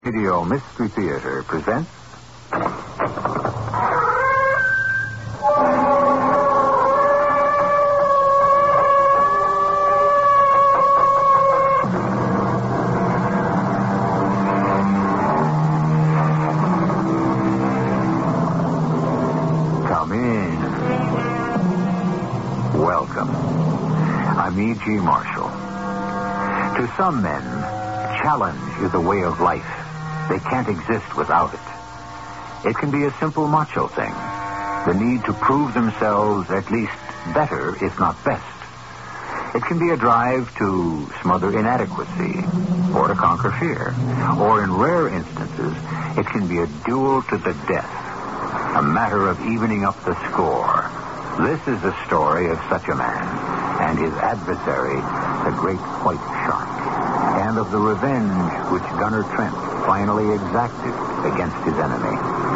Radio Mystery Theater presents... Come in. Welcome. I'm E.G. Marshall. To some men, challenge is a way of life. They can't exist without it. It can be a simple macho thing. The need to prove themselves at least better, if not best. It can be a drive to smother inadequacy or to conquer fear. Or in rare instances, it can be a duel to the death. A matter of evening up the score. This is the story of such a man and his adversary, the great white shark. And of the revenge which Gunner Trent finally exacted against his enemy.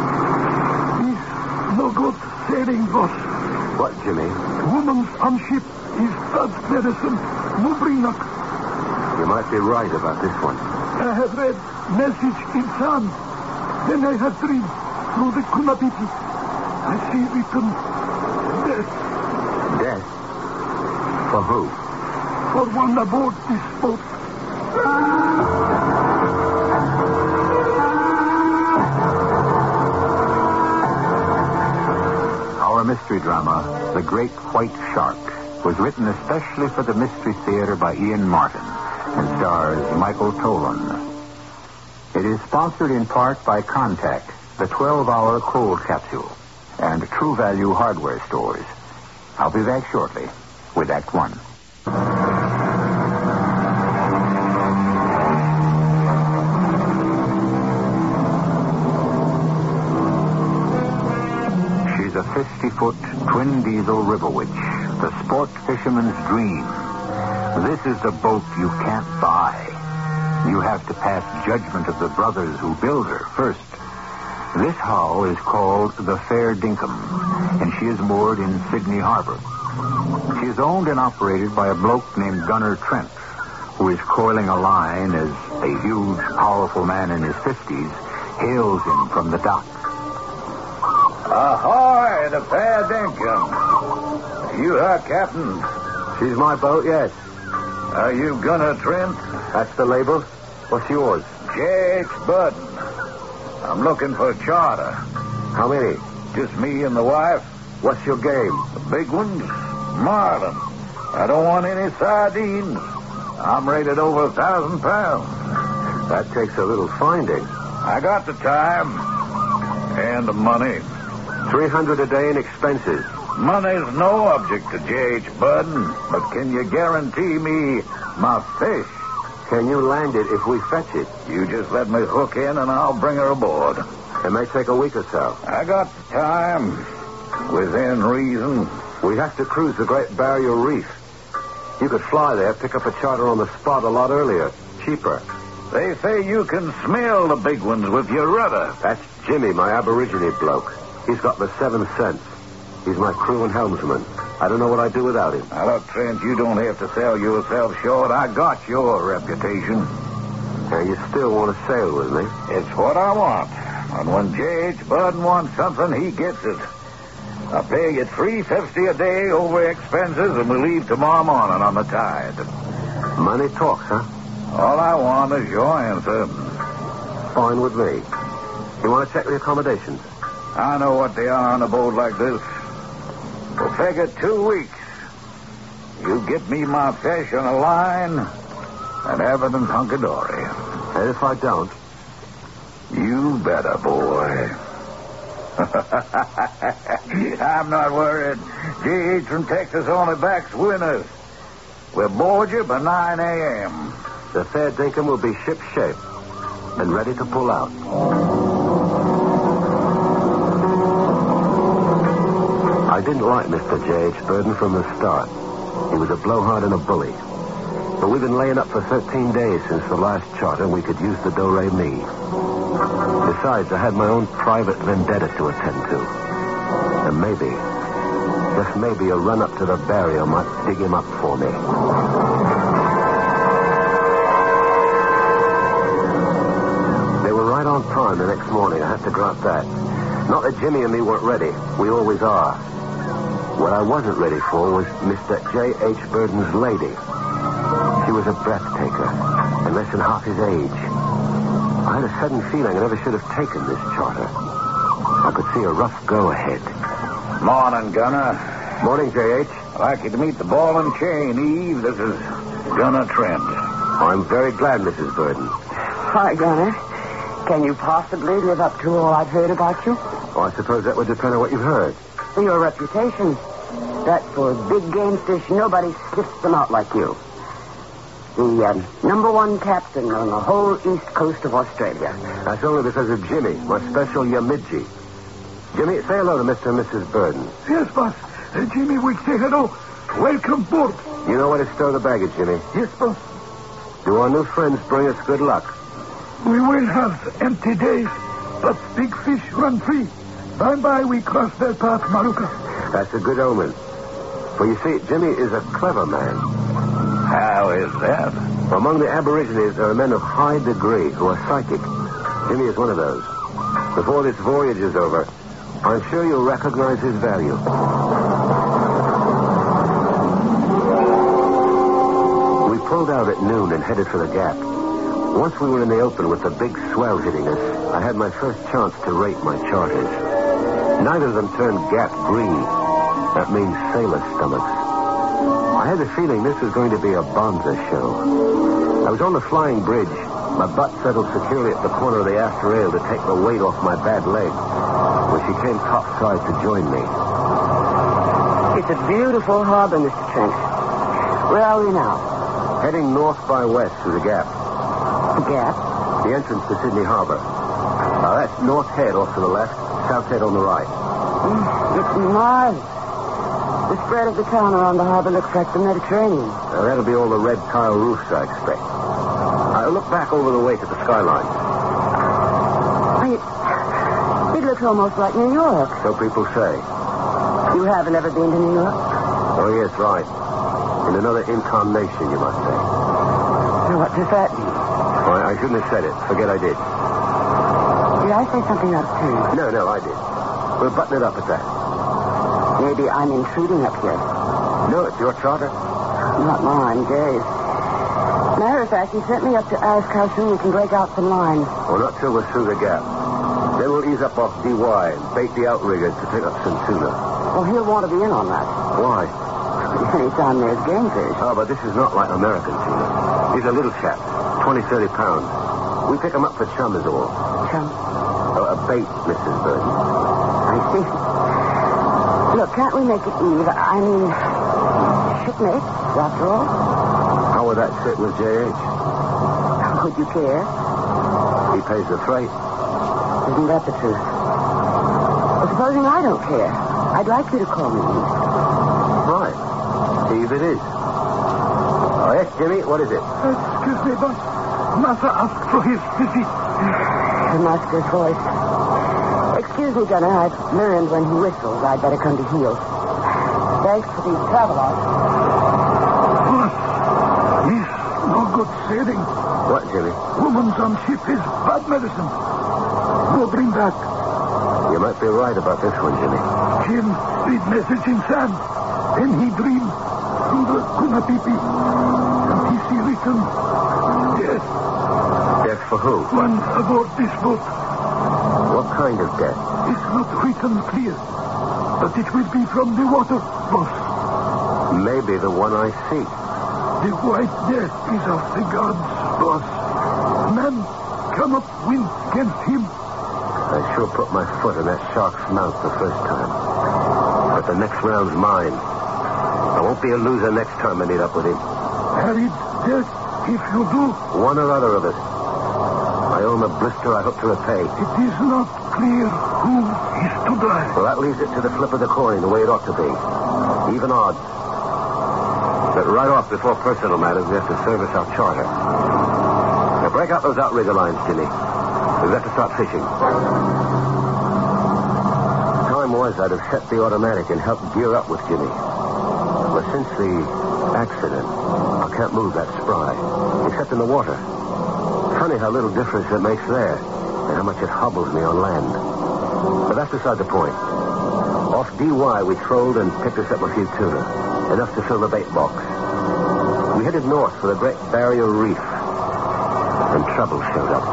He's no good sailing, boss. What, Jimmy? Woman's on ship is God's medicine. No bring luck. You might be right about this one. I have read message in sun. Then I have dreamed through the Kunabiti. I see written death. Death? For who? For one aboard this boat. Our mystery drama, The Great White Shark, was written especially for the Mystery Theater by Ian Martin and stars Michael Tolan. It is sponsored in part by Contact, the 12-hour cold capsule, and True Value hardware stores. I'll be back shortly with Act One. She's a 50-foot twin-diesel river witch, the sport fisherman's dream. This is the boat you can't buy. You have to pass judgment of the brothers who build her first. This hull is called the Fair Dinkum, and she is moored in Sydney Harbor. She is owned and operated by a bloke named Gunner Trent, who is coiling a line as a huge, powerful man in his 50s hails him from the dock. Ahoy, the Fair Dinkum. You her captain? She's my boat, yes. Are you Gunner Trent? That's the label. What's yours? J.H. Burden. I'm looking for a charter. How many? Just me and the wife. What's your game? The big ones? Marlin. I don't want any sardines. I'm rated over 1,000 pounds. That takes a little finding. I got the time. And the money. $300 a day in expenses. Money's no object to J.H. Burden, but can you guarantee me my fish? Can you land it if we fetch it? You just let me hook in and I'll bring her aboard. It may take a week or so. I got the time. Within reason. We have to cruise the Great Barrier Reef. You could fly there, pick up a charter on the spot a lot earlier. Cheaper. They say you can smell the big ones with your rudder. That's Jimmy, my Aborigine bloke. He's got the 7 cents. He's my crew and helmsman. I don't know what I'd do without him. Now, look, Trent, you don't have to sell yourself short. I got your reputation. And you still want to sail with me? It's what I want. And when J.H. Burden wants something, he gets it. I'll pay you $3.50 a day over expenses, and we leave tomorrow morning on the tide. Money talks, huh? All I want is your answer. Fine with me. You want to check the accommodations? I know what they are on a boat like this. We'll figure 2 weeks. You get me my fish on a line, and everything's hunky-dory. And if I don't? You better, boy. I'm not worried. G.H. from Texas only backs winners. We'll board you by 9 a.m. The Fair Dinkum will be ship-shape and ready to pull out. I didn't like Mr. J.H. Burden from the start. He was a blowhard and a bully. But we've been laying up for 13 days since the last charter, and we could use the do-re-mi. Besides, I had my own private vendetta to attend to. And maybe, just maybe, a run-up to the barrier might dig him up for me. They were on time the next morning, I have to grant that. Not that Jimmy and me weren't ready. We always are. What I wasn't ready for was Mr. J.H. Burden's lady. She was a breath taker, and less than half his age. I had a sudden feeling I never should have taken this charter. I could see a rough go ahead. Morning, Gunner. Morning, J.H. I'd like you to meet the ball and chain, Eve. This is Gunner Trent. I'm very glad, Mrs. Burden. Hi, Gunner. Can you possibly live up to all I've heard about you? Oh, I suppose that would depend on what you've heard. Your reputation. That for big game fish, nobody sniffs them out like you. The number one captain on the whole east coast of Australia. That's only because of Jimmy, my special Yamidji. Jimmy, say hello to Mr. and Mrs. Burden. Yes, boss. Jimmy will say hello. Welcome board. You know where to stow the baggage, Jimmy. Yes, boss. Do our new friends bring us good luck? We will have empty days, but big fish run free. By and by, we cross their path, Maruka. That's a good omen. For you see, Jimmy is a clever man. How is that? Among the Aborigines, there are men of high degree who are psychic. Jimmy is one of those. Before this voyage is over, I'm sure you'll recognize his value. We pulled out at noon and headed for the Gap. Once we were in the open with the big swell hitting us, I had my first chance to rate my charters. Neither of them turned Gap green. That means sailor stomachs. I had the feeling this was going to be a bonza show. I was on the flying bridge, my butt settled securely at the corner of the aft rail to take the weight off my bad leg, when she came topside to join me. It's a beautiful harbor, Mr. Trent. Where are we now? Heading north by west through the Gap. The Gap? The entrance to Sydney Harbor. Now, that's North Head off to the left, South Head on the right. It's marvelous. The spread of the town around the harbor looks like the Mediterranean. Now, that'll be all the red tile roofs, I expect. I look back over the wake at the skyline. It looks almost like New York. So people say. You haven't ever been to New York? Oh, yes, right. In another incarnation, you must say. What does that mean? Oh, I shouldn't have said it. Forget I did. Did I say something out of turn? No, I did. We'll button it up at that. Maybe I'm intruding up here. No, it's your charter. Not mine, Gary's. Matter of fact, he sent me up to ask how soon we can break out some line. Well, not till we're through the Gap. Then we'll ease up off DY and bait the outriggers to pick up some tuna. Well, he'll want to be in on that. Why? Anytime there's game fish. Oh, but this is not like American tuna. These are little chaps, 20, 30 pounds. We pick them up for chum is all. Chum? Oh, a bait, Mrs. Burden. I see. Look, can't we make it Eve? I mean, shipmates, after all. How would that sit with J.H.? Would you care? He pays the freight. Isn't that the truth? Well, supposing I don't care, I'd like you to call me Eve. Right. Eve it is. Oh, yes, Jimmy, what is it? Excuse me, boss. Massa asked for his visit. The master's voice. Excuse me, Gunner. I've learned when he whistles, I'd better come to heel. Thanks for the travel out. Boss, he's no good sailing. What, Jimmy? Woman's on ship is bad medicine. Go bring back. You might be right about this one, Jimmy. Jim read message in sand. Then he dream through the Kunapipi. And he see written death. Death for who? One aboard this boat. What kind of death? It's not written clear. But it will be from the water, boss. Maybe the one I seek. The white death is of the gods, boss. Man come up wind against him. I sure put my foot in that shark's mouth the first time. But the next round's mine. I won't be a loser next time I meet up with him. Harried death if you do. One or other of us. I own a blister I hope to repay. It is not clear who is to die. Well, that leaves it to the flip of the coin the way it ought to be. Even odds. But right off, before personal matters, we have to service our charter. Now, break out those outrigger lines, Jimmy. We've got to start fishing. Time was I'd have set the automatic and helped gear up with Jimmy. But since the accident, I can't move that spry, except in the water. Funny how little difference it makes there. and how much it hobbled me on land. But that's beside the point. Off DY, we trolled and picked us up a few tuna, enough to fill the bait box. We headed north for the Great Barrier Reef, and trouble showed up.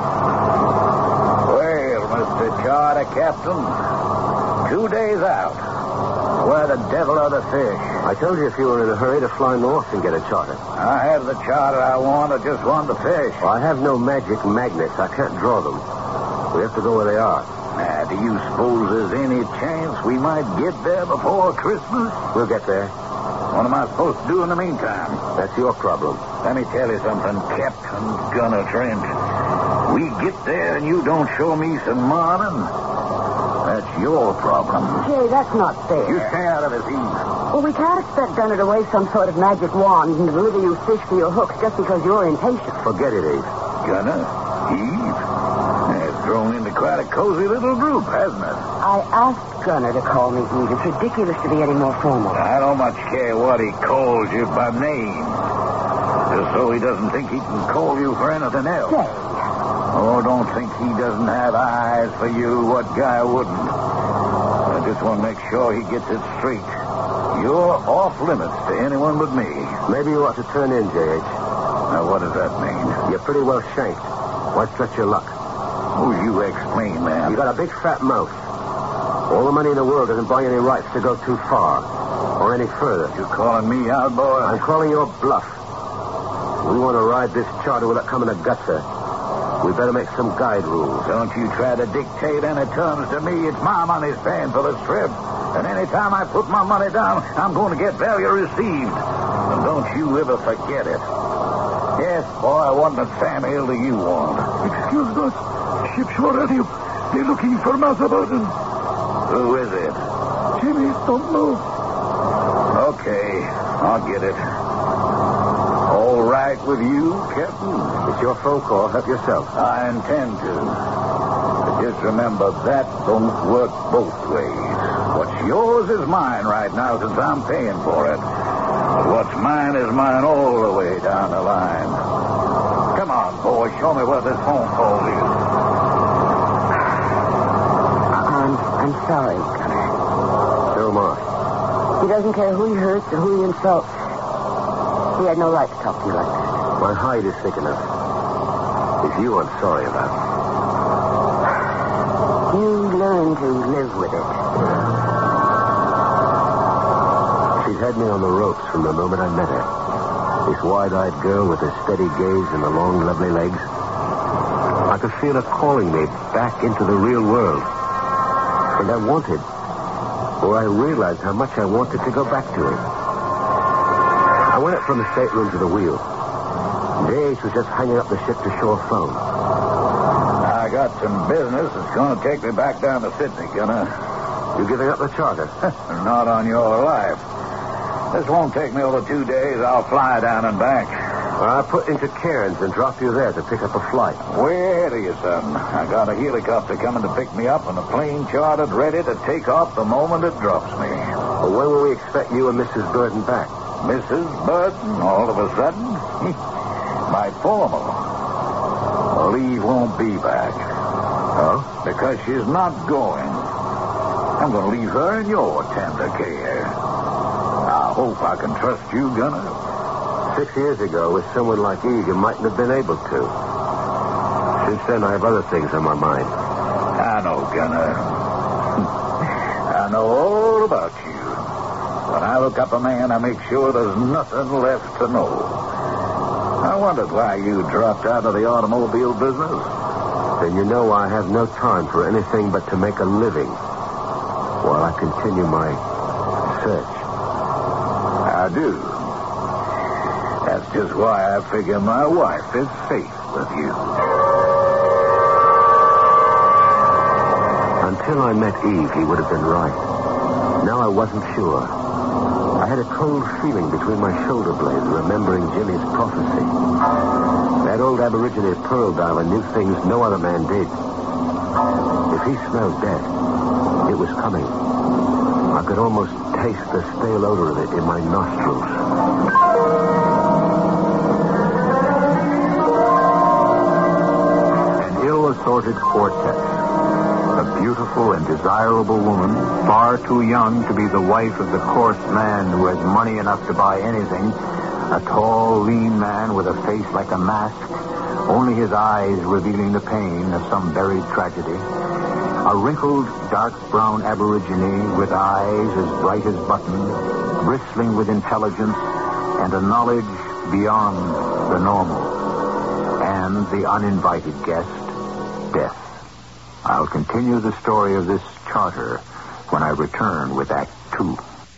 Well, Mr. Charter Captain, 2 days out. Where the devil are the fish? I told you if you were in a hurry to fly north and get a charter. I have the charter I want. I just want the fish. Well, I have no magic magnets. I can't draw them. We have to go where they are. Now, do you suppose there's any chance we might get there before Christmas? We'll get there. What am I supposed to do in the meantime? That's your problem. Let me tell you something, Captain Gunner Trent. We get there and you don't show me some morning. That's your problem. Jay, that's not fair. You stay out of this, Eve. Well, we can't expect Gunner to wave some sort of magic wand and deliver you fish for your hooks just because you're impatient. Forget it, Eve. Gunner? Eve? It's grown into quite a cozy little group, hasn't it? I asked Gunner to call me Eve. It's ridiculous to be any more formal. I don't much care what he calls you by name. Just so he doesn't think he can call you for anything else. Jay. Oh, don't think he doesn't have eyes for you. What guy wouldn't? I just want to make sure he gets it straight. You're off limits to anyone but me. Maybe you ought to turn in, J.H. Now, what does that mean? You're pretty well shanked. Why stretch your luck? Oh, you explain, man. You got a big fat mouth. All the money in the world doesn't buy any rights to go too far. Or any further. You calling me out, boy? I'm calling your bluff. We want to ride this charter without coming to gutser. We better make some guide rules. Don't you try to dictate any terms to me. It's my money's paying for this trip. And any time I put my money down, I'm going to get value received. And don't you ever forget it. Yes, boy, what in the Sam Hill do you want? Excuse us. Shipshore radio. They're looking for Massa Burden. Who is it? Jimmy, don't know. Okay, I'll get it. All right with you, Captain? It's your phone call. Help yourself. I intend to. But just remember, that don't work both ways. What's yours is mine right now since I'm paying for it. But what's mine is mine all the way down the line. Come on, boy, show me where this phone call is. I'm sorry, Gunner. So am I. He doesn't care who he hurts or who he insults. He had no right to talk to you like that. My hide is thick enough. It's you I'm sorry about. You learn to live with it. She's had me on the ropes from the moment I met her. This wide-eyed girl with her steady gaze and the long, lovely legs. I could feel her calling me back into the real world. And I wanted, or I realized how much I wanted to go back to it. I went up from the stateroom to the wheel. J.H. was just hanging up the ship-to-shore phone. I got some business that's going to take me back down to Sydney, Gunner. You giving up the charter? Not on your life. This won't take me over 2 days. I'll fly down and back. I'll put into Cairns and drop you there to pick up a flight. Way ahead of you, son. I got a helicopter coming to pick me up and a plane chartered ready to take off the moment it drops me. Well, when will we expect you and Mrs. Burden back? Mrs. Burton, all of a sudden? My formal. Well, Eve won't be back. Oh? Because she's not going. I'm going to leave her in your tender care. I hope I can trust you, Gunner. 6 years ago, with someone like Eve, you mightn't have been able to. Since then, I have other things on my mind. I know, Gunner. I know all about you. When I look up a man, I make sure there's nothing left to know. I wondered why you dropped out of the automobile business. Then you know I have no time for anything but to make a living while I continue my search. I do. That's just why I figure my wife is safe with you. Until I met Eve, he would have been right. Now I wasn't sure. I had a cold feeling between my shoulder blades, remembering Jimmy's prophecy. That old Aborigine pearl diver knew things no other man did. If he smelled death, it was coming. I could almost taste the stale odor of it in my nostrils. And ill was assorted quartet. A beautiful and desirable woman, far too young to be the wife of the coarse man who has money enough to buy anything. A tall, lean man with a face like a mask, only his eyes revealing the pain of some buried tragedy. A wrinkled, dark brown aborigine with eyes as bright as buttons, bristling with intelligence and a knowledge beyond the normal. And the uninvited guest, death. I'll continue the story of this charter when I return with Act 2.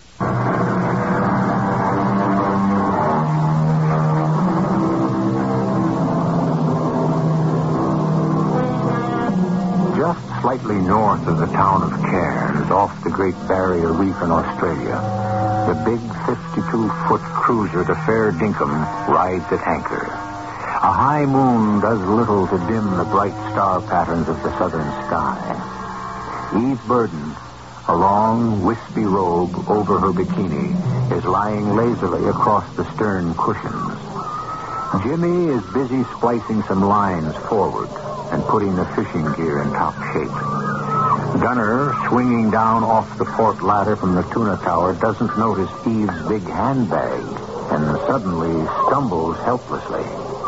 Just slightly north of the town of Cairns, off the Great Barrier Reef in Australia, the big 52-foot cruiser, the Fair Dinkum, rides at anchor. A high moon does little to dim the bright star patterns of the southern sky. Eve Burden, a long, wispy robe over her bikini, is lying lazily across the stern cushions. Jimmy is busy splicing some lines forward and putting the fishing gear in top shape. Gunner, swinging down off the port ladder from the tuna tower, doesn't notice Eve's big handbag and suddenly stumbles helplessly.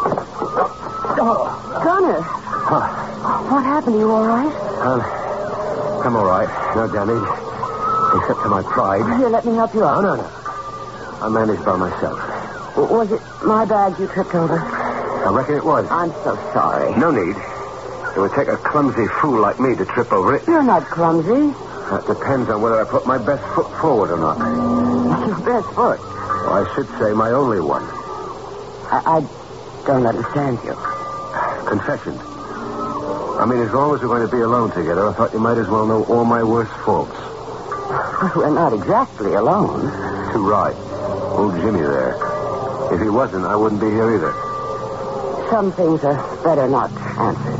Gunner. Huh. What happened? Are you all right? I'm all right. No damage. Except to my pride. Here, let me help you out. No. I managed by myself. Was it my bag you tripped over? I reckon it was. I'm so sorry. No need. It would take a clumsy fool like me to trip over it. You're not clumsy. That depends on whether I put my best foot forward or not. Your best foot. Well, I should say my only one. I don't understand you. Confession. I mean, as long as we're going to be alone together, I thought you might as well know all my worst faults. We're not exactly alone. Too right. Old Jimmy there. If he wasn't, I wouldn't be here either. Some things are better not answered.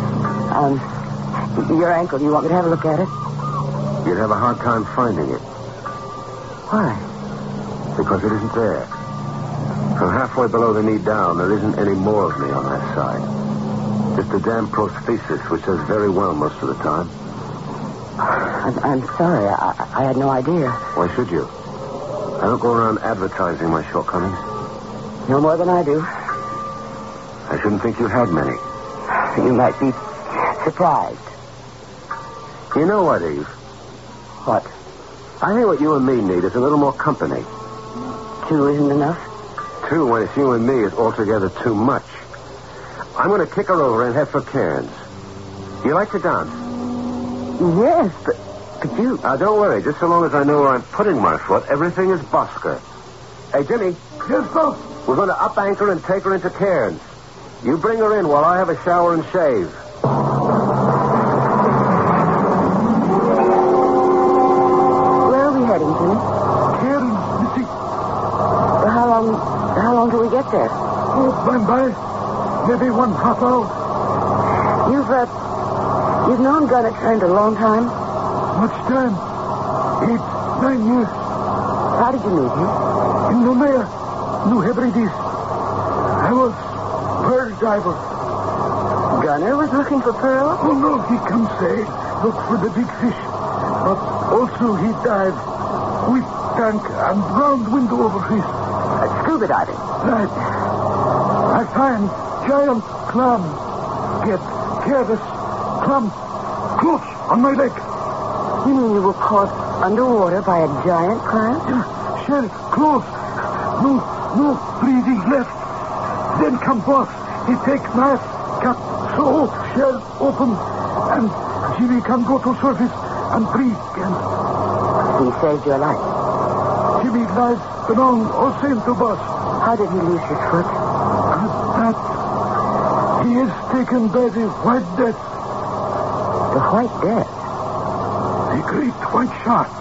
Your ankle, you want me to have a look at it? You'd have a hard time finding it. Why? Because it isn't there. From halfway below the knee down, there isn't any more of me on that side. Just a damn prosthesis, which does very well most of the time. I'm sorry. I had no idea. Why should you? I don't go around advertising my shortcomings. No more than I do. I shouldn't think you had many. You might be surprised. You know what, Eve? What? I think what you and me need is a little more company. Two isn't enough? Two, when it's you and me, is altogether too much. I'm going to kick her over and head for Cairns. You like to dance? Yes, but you... Now, don't worry. Just so long as I know where I'm putting my foot, everything is Bosker. Hey, Jimmy. Yes, boss. We're going to up anchor and take her into Cairns. You bring her in while I have a shower and shave. Where are we heading, Jimmy? Cairns, Missy. How long till we get there? Oh, by. Maybe 1/2 hour. You've known Gunner Trent a long time? Much time. 8, 9 years. How did you meet him? In Noumea, New Hebrides. I was pearl diver. Gunner was looking for pearls? Oh, no, he comes say, look for the big fish. But also he dive with tank and round window over his. Scuba diving? Right. I find giant clam. Get careless. Clam close on my leg. You mean you were caught underwater by a giant clam? Yeah, shell close. No breathing left. Then come boss. He take knife, cut, so shell open, and Jimmy can go to surface and breathe again. He saved your life. Jimmy lies belong all same to boss. How did he lose his foot? That he is taken by the White Death. The White Death? The great white shark.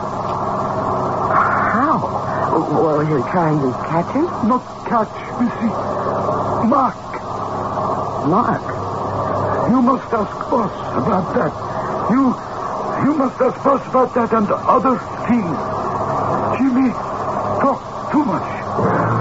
How? Were you trying to catch him? Not catch, Missy. Mark. Mark? You must ask boss about that. You must ask boss about that and other things. Jimmy talk too much.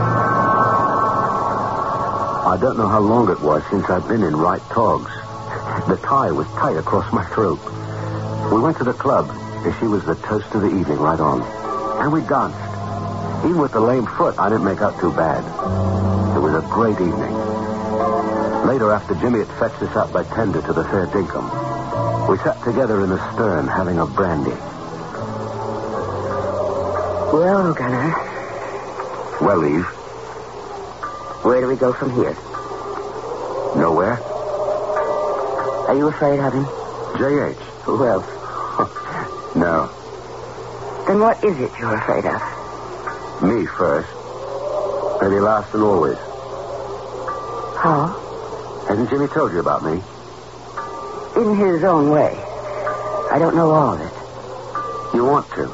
I don't know how long it was since I've been in right togs. The tie was tight across my throat. We went to the club, and she was the toast of the evening right on. And we danced. Even with the lame foot, I didn't make out too bad. It was a great evening. Later, after Jimmy had fetched us out by tender to the Fair Dinkum, we sat together in the stern having a brandy. Well, Gunner, Well, Eve, where do we go from here? nowhere? Are you afraid of him? J.H. Who else? No. Then what is it you're afraid of? Me first. Maybe last and always. How? Hasn't Jimmy told you about me? In his own way. I don't know all of it. You want to?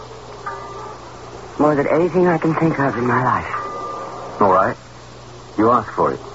More than anything I can think of in my life. All right. You asked for it.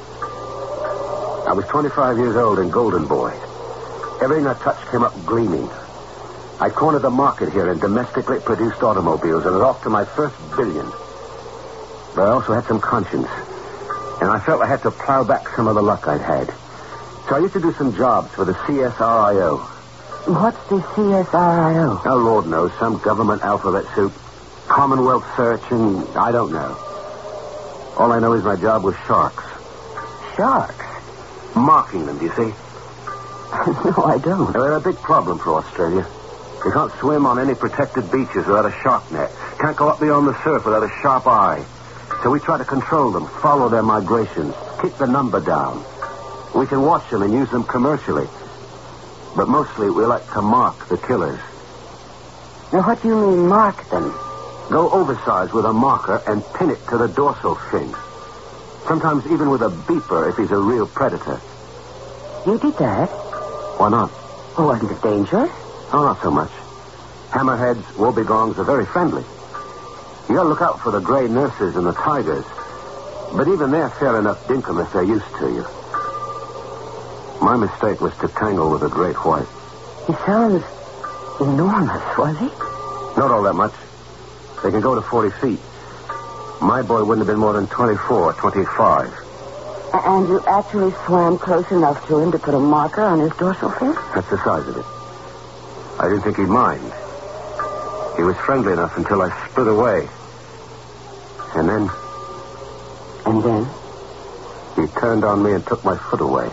I was 25 years old and golden boy. Everything I touched came up gleaming. I cornered the market here in domestically produced automobiles and was off to my first billion. But I also had some conscience. And I felt I had to plow back some of the luck I'd had. So I used to do some jobs for the CSRIO. What's the CSRIO? Oh, Lord knows. Some government alphabet soup. Commonwealth search, and I don't know. All I know is my job was sharks. Sharks? Marking them, do you see? No, I don't. They're a big problem for Australia. You can't swim on any protected beaches without a shark net. Can't go up beyond the surf without a sharp eye. So we try to control them, follow their migrations, keep the number down. We can watch them and use them commercially. But mostly we like to mark the killers. Now, what do you mean, mark them? Go oversized with a marker and pin it to the dorsal fin. Sometimes even with a beeper if he's a real predator. You did that? Why not? Oh, wasn't it dangerous? Oh, not so much. Hammerheads, wobegongs are very friendly. You gotta look out for the gray nurses and the tigers. But even they're fair enough dinkum if they're used to you. My mistake was to tangle with a great white. He sounds enormous, was he? Not all that much. They can go to 40 feet. My boy wouldn't have been more than 24, 25. And you actually swam close enough to him to put a marker on his dorsal fin? That's the size of it. I didn't think he'd mind. He was friendly enough until I split away. And then... And then? He turned on me and took my foot away.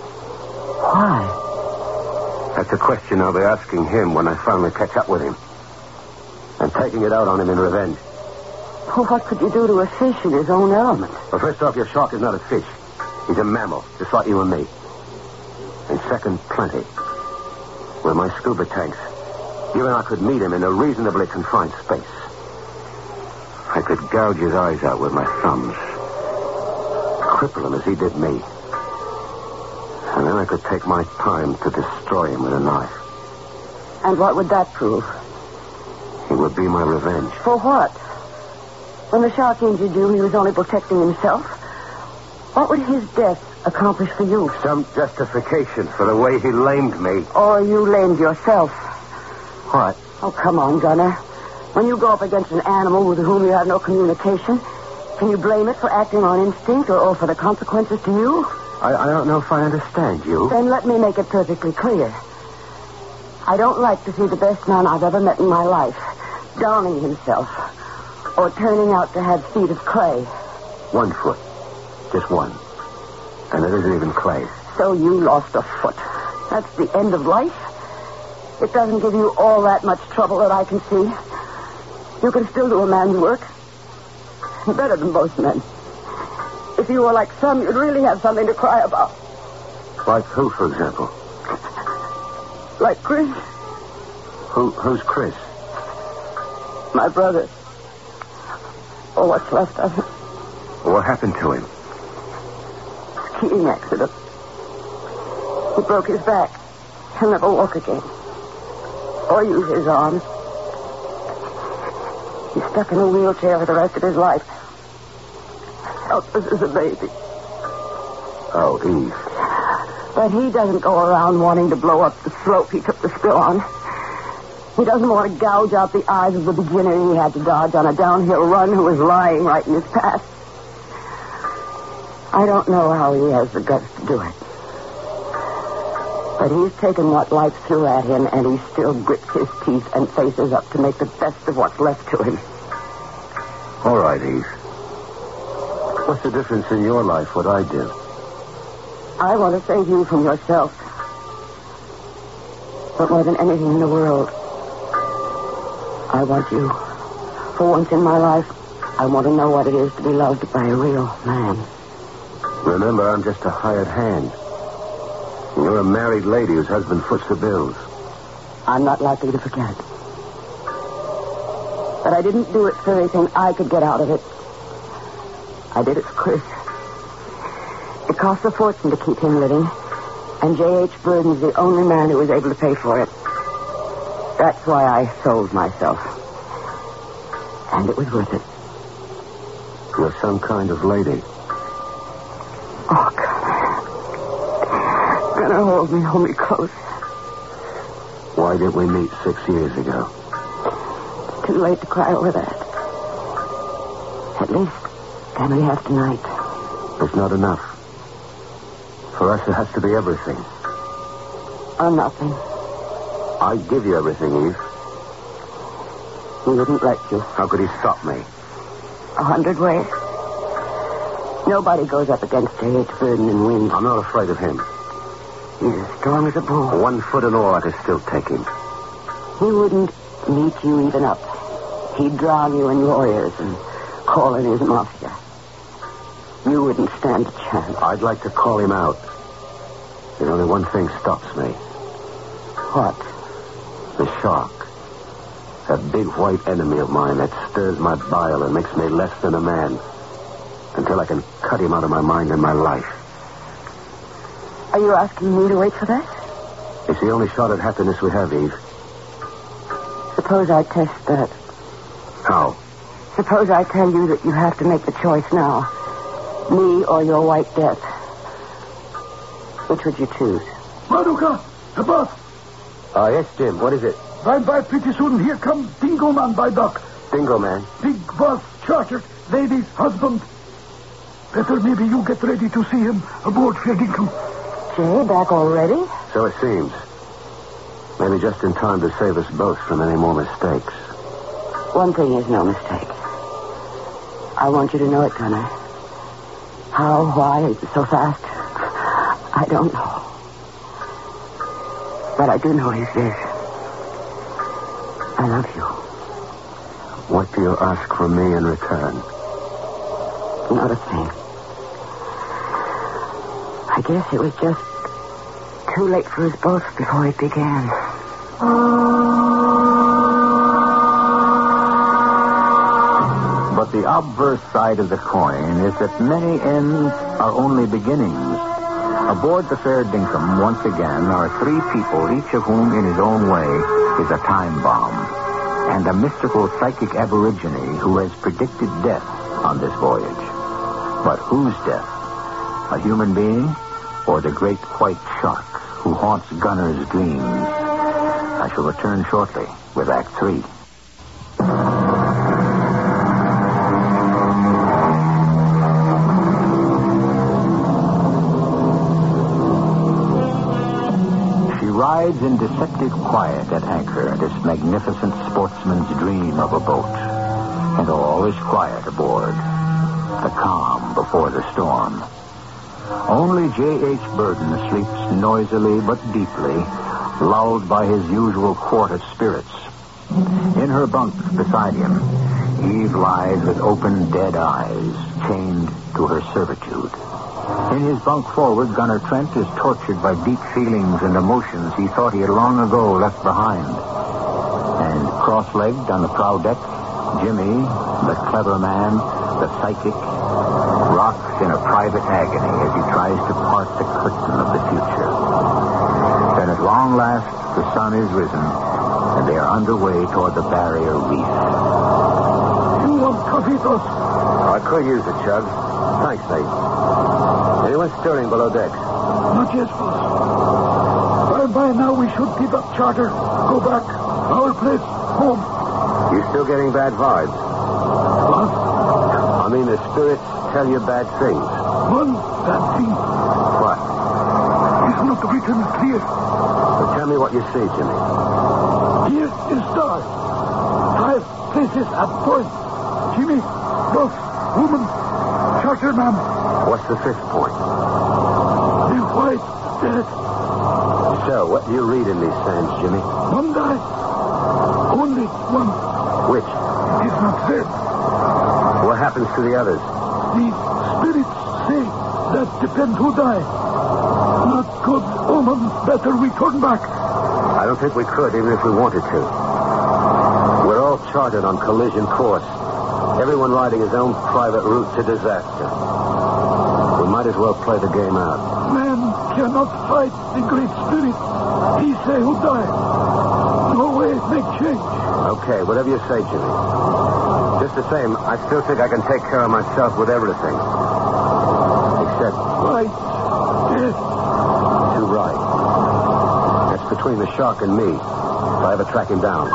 Why? That's a question I'll be asking him when I finally catch up with him. And taking it out on him in revenge. Well, what could you do to a fish in his own element? Well, first off, your shark is not a fish. He's a mammal, just like you and me. And second, plenty. With my scuba tanks, you and I could meet him in a reasonably confined space. I could gouge his eyes out with my thumbs. Cripple him as he did me. And then I could take my time to destroy him with a knife. And what would that prove? It would be my revenge. For what? When the shark injured you, he was only protecting himself. What would his death accomplish for you? Some justification for the way he lamed me. Or you lamed yourself. What? Oh, come on, Gunner. When you go up against an animal with whom you have no communication, can you blame it for acting on instinct or for the consequences to you? I don't know if I understand you. Then let me make it perfectly clear. I don't like to see the best man I've ever met in my life downing himself or turning out to have feet of clay. 1 foot. Just one. And it isn't even clay. So you lost a foot. That's the end of life? It doesn't give you all that much trouble that I can see. You can still do a man's work. Better than most men. If you were like some, you'd really have something to cry about. Like who, for example? Like Chris. Who's Chris? My brother. Or what's left of him. What happened to him? Skiing accident. He broke his back. He'll never walk again. Or use his arms. He's stuck in a wheelchair for the rest of his life. Helpless as a baby. Oh, Eve. But he doesn't go around wanting to blow up the slope he took the spill on. He doesn't want to gouge out the eyes of the beginner he had to dodge on a downhill run who was lying right in his path. I don't know how he has the guts to do it. But he's taken what life threw at him, and he still grits his teeth and faces up to make the best of what's left to him. All right, Eve. What's the difference in your life, what I did? I want to save you from yourself. But more than anything in the world, I want you. For once in my life, I want to know what it is to be loved by a real man. Remember, I'm just a hired hand. You're a married lady whose husband foots the bills. I'm not likely to forget. But I didn't do it for anything I could get out of it. I did it for Chris. It cost a fortune to keep him living, and J.H. Burden's the only man who was able to pay for it. That's why I sold myself. And it was worth it. You're some kind of lady. Oh, God. Gonna hold me close. Why didn't we meet 6 years ago? It's too late to cry over that. At least, can we have tonight? It's not enough. For us, it has to be everything. Or nothing. I'd give you everything, Eve. He wouldn't let you. How could he stop me? 100 ways. Nobody goes up against J.H. Burden and wins. I'm not afraid of him. He's as strong as a bull. 1 foot and all, I could still take him. He wouldn't meet you even up. He'd drown you in lawyers and call in his mafia. You wouldn't stand a chance. I'd like to call him out. But only one thing stops me. What? The shark. That big white enemy of mine that stirs my bile and makes me less than a man. Until I can cut him out of my mind and my life. Are you asking me to wait for that? It's the only shot at happiness we have, Eve. Suppose I test that. How? Suppose I tell you that you have to make the choice now. Me or your white death. Which would you choose? Maruka, the boss. Yes, Jim. What is it? Bye, pretty soon. Here comes Dingo Man by dock. Dingo Man. Big boss, chartered, lady's husband. Better maybe you get ready to see him aboard Fair Dinkum. Jay, back already? So it seems. Maybe just in time to save us both from any more mistakes. One thing is no mistake. I want you to know it, Gunner. How, why, so fast? I don't know. But I do know he's this. I love you. What do you ask from me in return? Not a thing. I guess it was just too late for us both before it began. But the obverse side of the coin is that many ends are only beginnings. Aboard the Fair Dinkum, once again, are 3 people, each of whom in his own way is a time bomb, and a mystical psychic aborigine who has predicted death on this voyage. But whose death? A human being or the great white shark who haunts Gunner's dreams? I shall return shortly with Act 3. Rides in deceptive quiet at anchor, this magnificent sportsman's dream of a boat. And all is quiet aboard. The calm before the storm. Only J.H. Burden sleeps noisily but deeply, lulled by his usual quart of spirits. In her bunk beside him, Eve lies with open, dead eyes, chained to her servitude. In his bunk forward, Gunner Trent is tortured by deep feelings and emotions he thought he had long ago left behind. And cross-legged on the prow deck, Jimmy, the clever man, the psychic, rocks in a private agony as he tries to part the curtain of the future. Then at long last, the sun is risen, and they are underway toward the barrier reef. You want cofitos? I could use it, Chug. Thanks, mate. Anyone stirring below decks? Not yet, boss. By now we should give up charter. Go back. Our place. Home. You still getting bad vibes? What? I mean, the spirits tell you bad things. One bad thing. What? is not written clear. So tell me what you see, Jimmy. Here is stars. 5 places at point. Jimmy, boss, woman, charterman. What's the 5th point? The white dead. So, what do you read in these signs, Jimmy? One died. Only one. Which? It is not said. What happens to the others? The spirits say that depend who die. Not good omen. Better we turn back. I don't think we could, even if we wanted to. We're all charted on collision course. Everyone riding his own private route to disaster. We might as well play the game out. Man cannot fight the Great Spirit. He say who die. No way make change. Okay, whatever you say, Jimmy. Just the same, I still think I can take care of myself with everything. Except... Right. Yes. Too right. That's between the shark and me. If I ever track him down.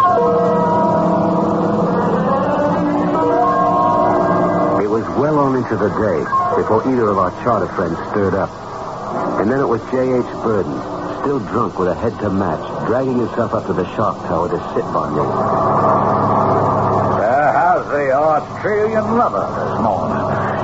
It was well on into the day before either of our charter friends stirred up. And then it was J.H. Burden, still drunk with a head to match, dragging himself up to the shark tower to sit by me. How's the Australian lover this morning?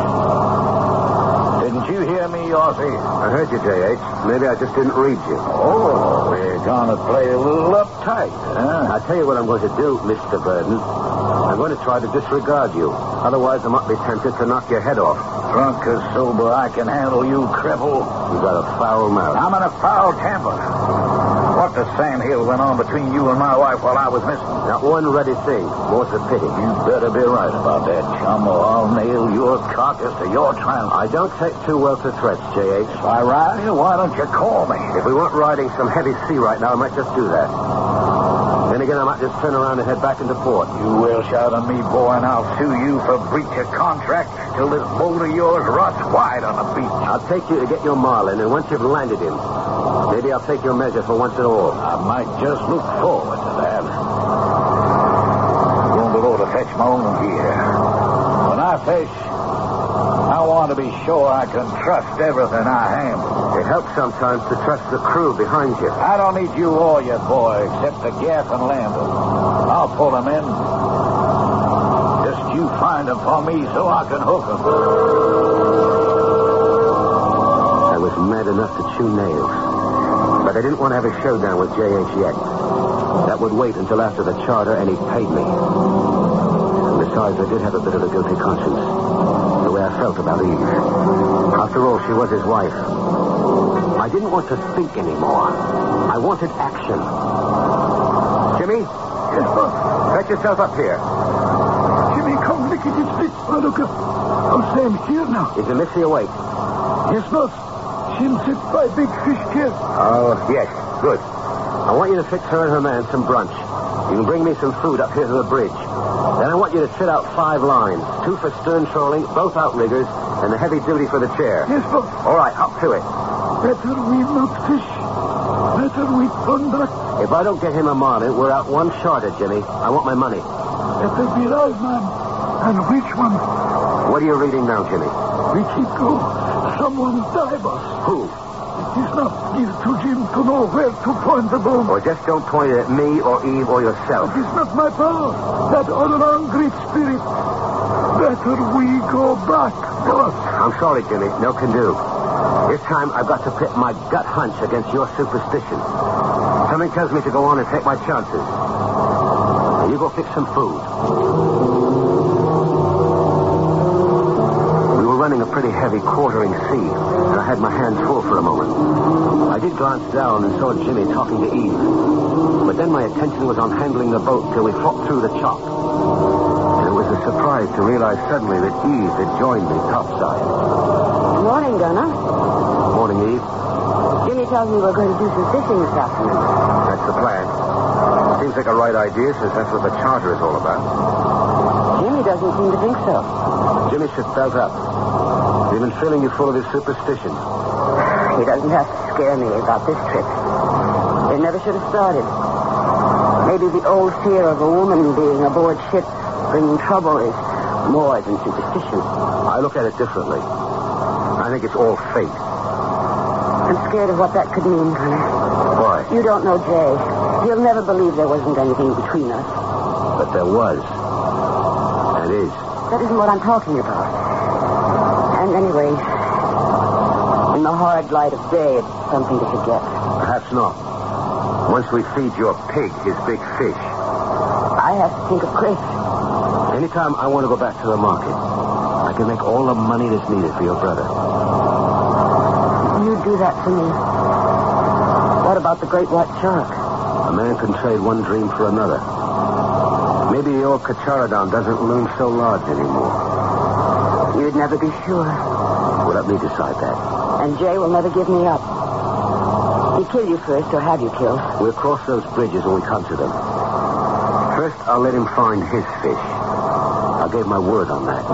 Didn't you hear me, Aussie? I heard you, J.H. Maybe I just didn't read you. Oh, we're going to play a little uptight, huh? I'll tell you what I'm going to do, Mr. Burden. I'm going to try to disregard you. Otherwise, I might be tempted to knock your head off. Drunk or sober, I can handle you, cripple. You've got a foul mouth. I'm in a foul temper. What the sandhill went on between you and my wife while I was missing? Not one ready thing. More's the pity. You better be right about that, chum, or I'll nail your carcass to your tramp. I don't take too well to threats, J.H. If I ride you, why don't you call me? If we weren't riding some heavy sea right now, I might just do that. Then again, I might just turn around and head back into port. You will shout at me, boy, and I'll sue you for breach of contract till this boat of yours rots wide on the beach. I'll take you to get your marlin, and once you've landed him, maybe I'll take your measure for once and all. I might just look forward to that. Going below to fetch my own gear. When I fish, I want to be sure I can trust everything I handle. It helps sometimes to trust the crew behind you. I don't need you or your boy except the gaff and lander. I'll pull them in. Just you find them for me so I can hook them. I was mad enough to chew nails. But I didn't want to have a showdown with J.H. yet. That would wait until after the charter and he paid me. And besides, I did have a bit of a guilty conscience. The way I felt about Eve. After all, she was his wife. I didn't want to think anymore. I wanted action. Jimmy? Yes, boss. Fetch yourself up here. Jimmy, come lick it. It's look up. I'm saying here now. Is the Missy awake? Yes, boss. She'll sit by big fish here. Oh, yes. Good. I want you to fix her and her man some brunch. You can bring me some food up here to the bridge. Then I want you to fit out 5 lines. 2 for stern trolling, both outriggers, and the heavy duty for the chair. Yes, boss. All right, up to it. Better we not fish. Better we turn back. If I don't get him a marlin, we're out one shorter, Jimmy. I want my money. Better be right, man. And which one? What are you reading now, Jimmy? We keep go. Someone die, boss. Who? It is not give to Jim to know where to point the bone. Or just don't point it at me or Eve or yourself. It is not my power. That all-around great spirit. Better we go back, boss. I'm sorry, Jimmy. No can do. This time I've got to pit my gut hunch against your superstition. Something tells me to go on and take my chances. Now you go fix some food. We were running a pretty heavy quartering sea, and I had my hands full for a moment. I did glance down and saw Jimmy talking to Eve. But then my attention was on handling the boat till we fought through the chop. And it was a surprise to realize suddenly that Eve had joined me topside. Morning, Gunner. Morning, Eve. Jimmy tells me we're going to do some fishing this afternoon. That's the plan. Seems like a right idea, since that's what the charter is all about. Jimmy doesn't seem to think so. Jimmy should belt up. He's been filling you full of his superstitions. He doesn't have to scare me about this trip. It never should have started. Maybe the old fear of a woman being aboard ship bringing trouble is more than superstition. I look at it differently. I think it's all fate. I'm scared of what that could mean, Connor. Why? You don't know Jay. He'll never believe there wasn't anything between us. But there was. And is. That isn't what I'm talking about. And anyway, in the hard light of day, it's something to forget. Perhaps not. Once we feed your pig his big fish. I have to think of Chris. Anytime I want to go back to the market, I can make all the money that's needed for your brother. You do that for me. What about the great white shark? A man can trade one dream for another. Maybe the old Kacharadon doesn't loom so large anymore. You'd never be sure. Well, let me decide that. And Jay will never give me up. He'd kill you first, or have you killed. We'll cross those bridges when we come to them. First, I'll let him find his fish. I gave my word on that.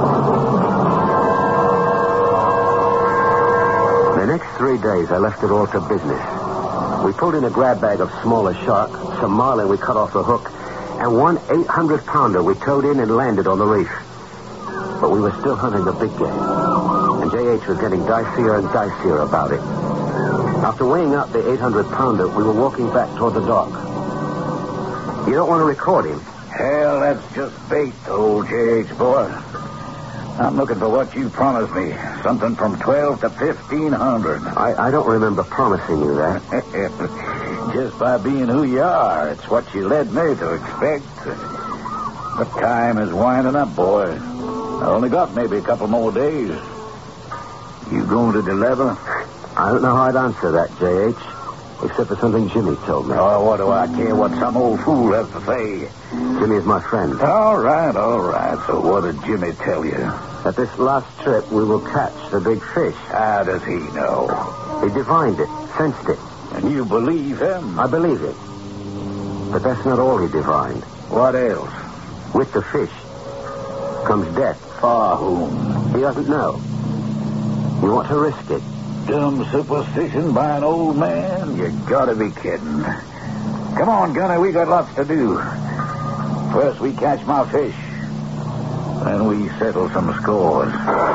The next 3 days, I left it all to business. We pulled in a grab bag of smaller shark, some marlin we cut off the hook, and one 800-pounder we towed in and landed on the reef. But we were still hunting the big game, and J.H. was getting dicier and dicier about it. After weighing out the 800-pounder, we were walking back toward the dock. You don't want to record him? Hell, that's just bait, old J.H. boy. I'm looking for what you promised me. Something from 12 to 1,500. I don't remember promising you that. Just by being who you are, it's what you led me to expect. But time is winding up, boy. I only got maybe a couple more days. You going to deliver? I don't know how I'd answer that, J.H., except for something Jimmy told me. Oh, what do I care what some old fool has to say? Jimmy is my friend. All right. So what did Jimmy tell you? At this last trip, we will catch the big fish. How does he know? He divined it, sensed it. And you believe him? I believe it. But that's not all he divined. What else? With the fish comes death. For whom? He doesn't know. You want to risk it. Dumb superstition by an old man? You gotta be kidding. Come on, Gunner, we got lots to do. First we catch my fish. Then we settle some scores.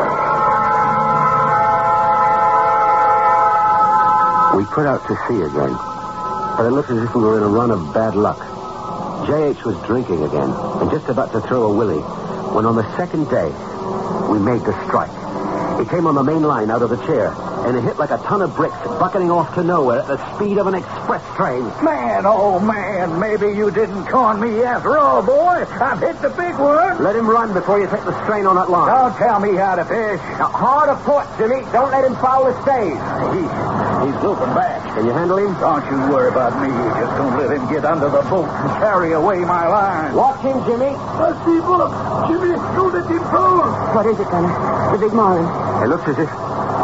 We put out to sea again. But it looked as if we were in a run of bad luck. J.H. was drinking again and just about to throw a willy when on the second day we made the strike. He came on the main line out of the chair, and it hit like a ton of bricks bucketing off to nowhere at the speed of an express train. Man, oh man, maybe you didn't con me after all, boy. I've hit the big one. Let him run before you take the strain on that line. Don't tell me how to fish. Now, hard a port, Jimmy. Don't let him foul the stays. He's looping back. Can you handle him? Don't you worry about me. Just don't let him get under the boat and carry away my line. Watch him, Jimmy. I see, look. Jimmy, you let him fall. What is it, Gunner? The big marlin. It looks as if... It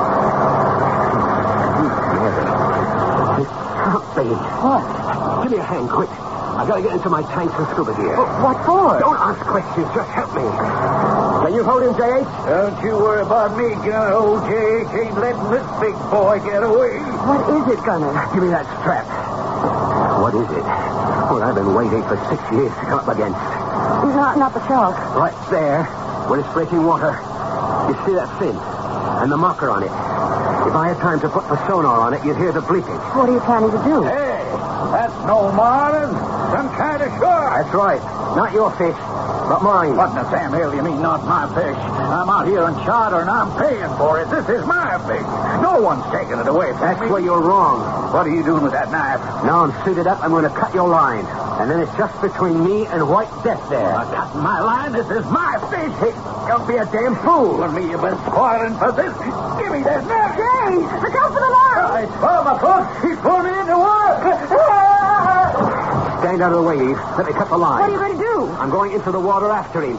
can't be. What? Give me a hand, quick. I've got to get into my tanks and scuba gear. What for? Don't ask questions. Just help me. Can you hold him, J.H.? Don't you worry about me, Gunner. Old J.H. ain't letting this big boy get away. What is it, Gunner? Give me that strap. What is it? Well, I've been waiting for 6 years to come up against. Not the shark. Right there, where it's breaking water. You see that fin? And the marker on it. If I had time to put the sonar on it, you'd hear the bleeping. What are you planning to do? Hey, that's no marlin. Some kind of shark. That's right. Not your fish, but mine. What in the Sam Hill you mean, not my fish? I'm out here on charter and I'm paying for it. This is my fish. No one's taking it away from That's me. where you're wrong. What are you doing with that knife? Now I'm suited up, I'm going to cut your line. And then it's just between me and White Death there. I'm cutting my line. This is my fish. Hey, don't be a damn fool. For me, you've been spoiling for this. Give me that knife. Jay, look out for the line. It's for my foot. He's pulling me into work. Stand out of the way, Eve. Let me cut the line. What are you going to do? I'm going into the water after him.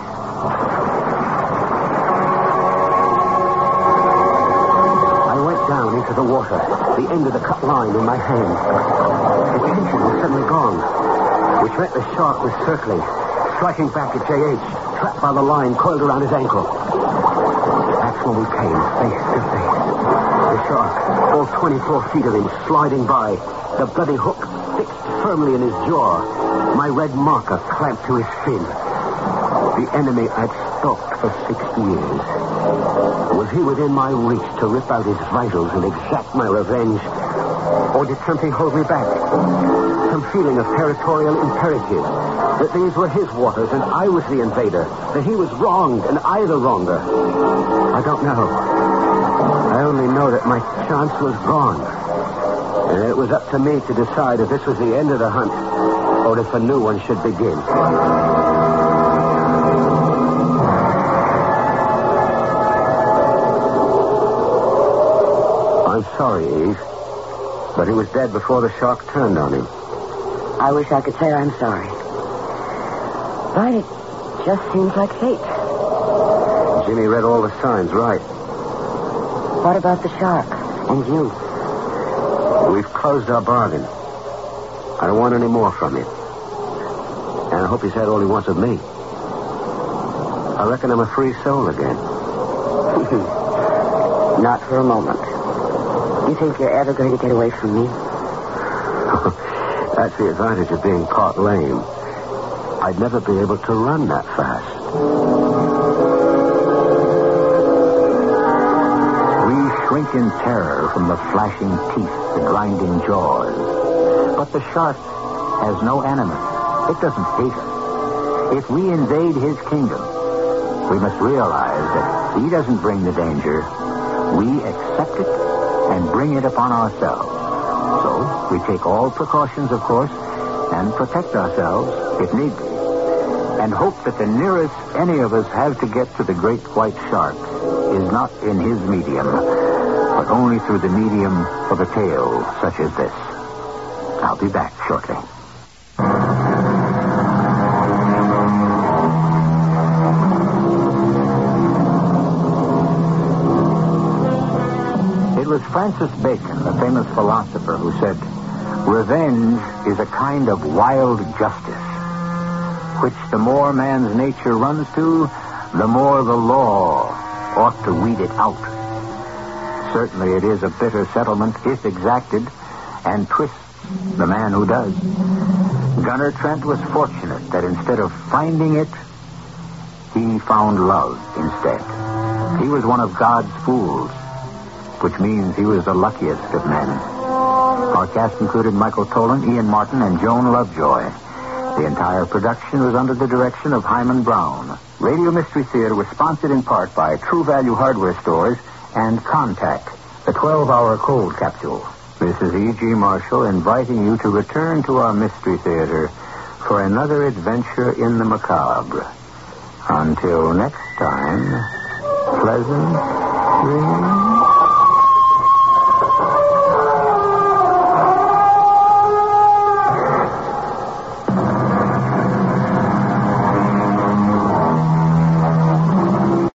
I went down into the water, the end of the cut line in my hand. The tension was suddenly gone, which meant the shark was circling, striking back at J.H., trapped by the line coiled around his ankle. That's when we came, face to face. The shark, all 24 feet of him, sliding by, the bloody hook fixed firmly in his jaw, my red marker clamped to his fin. The enemy I'd stalked for 6 years. Was he within my reach to rip out his vitals and exact my revenge? Or did something hold me back? Some feeling of territorial imperative. That these were his waters and I was the invader. That he was wronged and I the wronger. I don't know. I only know that my chance was gone. And it was up to me to decide if this was the end of the hunt or if a new one should begin. I'm sorry, Eve. But he was dead before the shark turned on him. I wish I could say I'm sorry. But it just seems like fate. Jimmy read all the signs right. What about the shark and you? We've closed our bargain. I don't want any more from him. And I hope he's had all he wants of me. I reckon I'm a free soul again. Not for a moment. You think you're ever going to get away from me? That's the advantage of being caught lame. I'd never be able to run that fast. We shrink in terror from the flashing teeth, the grinding jaws. But the shark has no animus. It doesn't hate us. If we invade his kingdom, we must realize that he doesn't bring the danger. We accept it and bring it upon ourselves. So we take all precautions, of course, and protect ourselves if need be, and hope that the nearest any of us have to get to the great white shark is not in his medium, but only through the medium of a tale such as this. I'll be back shortly. It was Francis Bacon, the famous philosopher, who said, "Revenge is a kind of wild justice, which the more man's nature runs to, the more the law ought to weed it out. Certainly it is a bitter settlement if exacted, and twists the man who does." Gunner Trent was fortunate that instead of finding it, he found love instead. He was one of God's fools, which means he was the luckiest of men. Our cast included Michael Tolan, Ian Martin, and Joan Lovejoy. The entire production was under the direction of Hyman Brown. Radio Mystery Theater was sponsored in part by True Value Hardware Stores and Contact, the 12-hour cold capsule. This is E.G. Marshall inviting you to return to our Mystery Theater for another adventure in the macabre. Until next time, pleasant dreams.